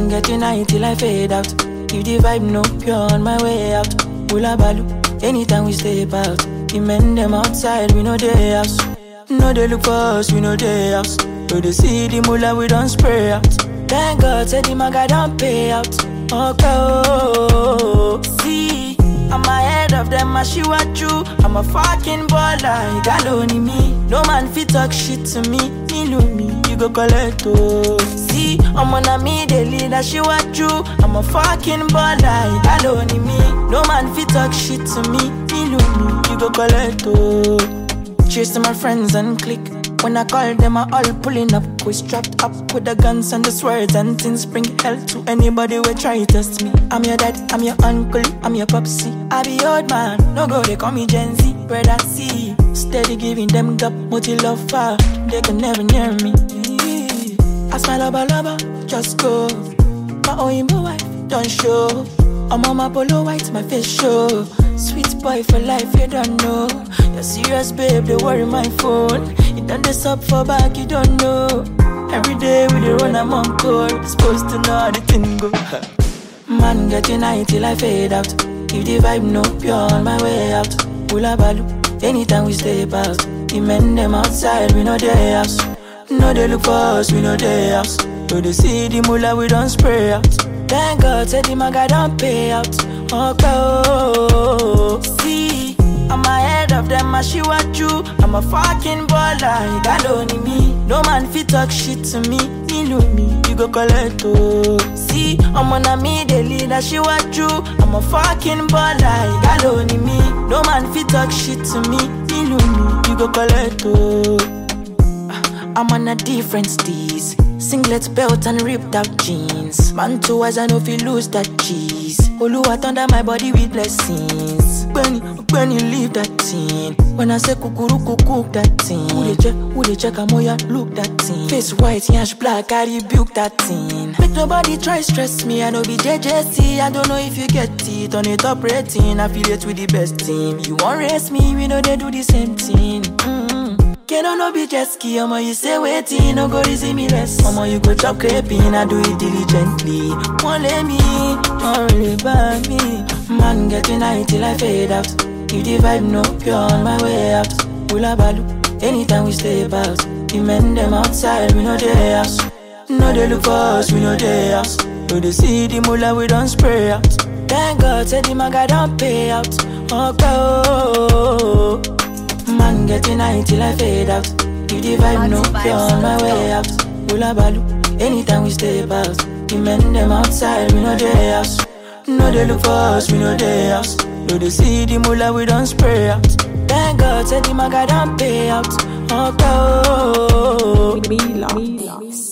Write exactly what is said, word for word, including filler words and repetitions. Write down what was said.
getting high till I fade out. If the vibe no pure on my way out. Hula balu, anytime we step out. The men them outside, we know they house. No they look for us, we know they house. So they see the mullah, we don't spray out. Thank God, said the maga don't pay out. Okay, oh, see, I'm ahead of them, I see what you. I'm a fucking baller, you got only me. No man fit talk shit to me, me love me, you go collect oh. See, I'm on a me, they lead, I see what you. I'm a fucking baller, you got only me. No man fit talk shit to me, me love me, you go collect oh. Cheers to my friends and click. When I call them, I all pulling up. We strapped up with the guns and the swords and things. Bring hell to anybody who try to test me. I'm your dad, I'm your uncle, I'm your popsy. I be old man, no go, they call me Gen Z. Brother C, steady giving them gap, multi love far. They can never near me. I smile lover, lover, just go. My Oyinbo wife, don't show. I'm on my polo white, my face show. Sweet boy for life, you don't know. You're serious, babe, they worry my phone. You done this up for back, you don't know. Every day we dey run, I'm on call. Supposed to know how the thing go. Man getting high till I fade out. If the vibe no pure on my way out. Hula balu, anytime we step out. The men them outside, we know they house. No they look for us, we know they house. So they see the mullah, we don't spray out. Thank God, said the maga don't pay out. Okay, oh, see, I'm ahead of them, I see what you. I'm a fucking baller, you got only me. No man fit talk shit to me, me love me, you go collect oh. See, I'm on a me, they lead, I see what you. I'm a fucking baller, you got only me. No man fit talk shit to me, me love me, you go collect oh. I'm on a different steez. Singlet belt and ripped out jeans. Man too as I know if you lose that cheese. Oluwa thunder my body with blessings. When, when you leave that thing. When I say kukuruku cook that thing. Who they check, who they check, I'm ya look that thing. Face white, yash black, I rebuke that thing. Make nobody try stress me, I know be J J C. I don't know if you get it, on it top rating. Affiliate with the best team. You won't race me, we know they do the same thing. Mm-hmm. Can I no be jet ski, omo you say waiting, no go easy me less. Omo you go chop creping, I do it diligently. Won't let me, don't really bad me. Man getting high till I fade out. If the vibe no pure on my way out. Hula balu, anytime we step out. The men them outside, we know they house. No they look for us, we know they house. So they see the mullah, we don't spray out. Thank God, said the maga don't pay out. Okay, oh. Man getting high till I fade out. If the vibe no pure on my way out. Hula balu, anytime we step out. The men them outside, we know they house. No they look for us, we know they house. No they see the mullah, we don't spray out. Thank God, said the maga don't pay out. Okay, oh.